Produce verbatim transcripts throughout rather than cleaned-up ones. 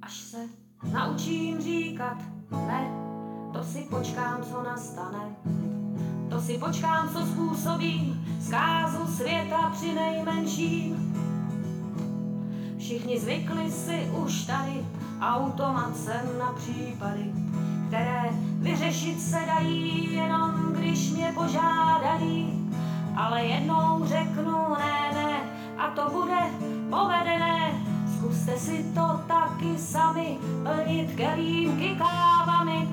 Až se naučím říkat ne, to si počkám, co nastane. To si počkám, co způsobím zkázu světa při nejmenším. Všichni zvykli si už tady automacem na případy, které vyřešit se dají jenom když mě požádají. Ale jednou řeknu ne, ne a to bude povedené. Zkuste si to taky sami plnit kelímky kávami.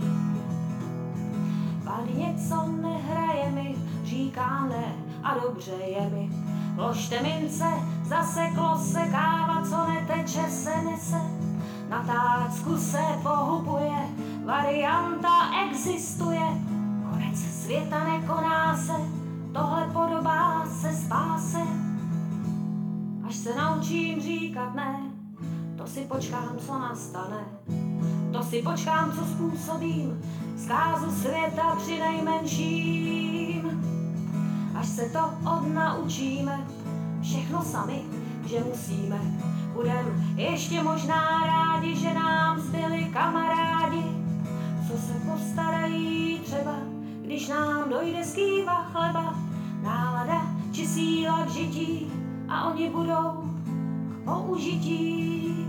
Pak něco nehraje mi, říkám ne a dobře je mi. Vložte mince, zaseklo se káva, co neteče se nese. Na tácku se pohupuje, varianta existuje. Konec světa nekoná se, tohle podobá se spáse. Až se naučím říkat ne, to si počkám, co nastane. To si počkám, co způsobím zkázu světa při nejmenším. Až se to odnaučíme, všechno sami, že musíme. Budem ještě možná rádi, že nám zbyli kamarádi, co se postarají třeba, když nám dojde z kýva chleba, nálada či síla k žití a oni budou k použití.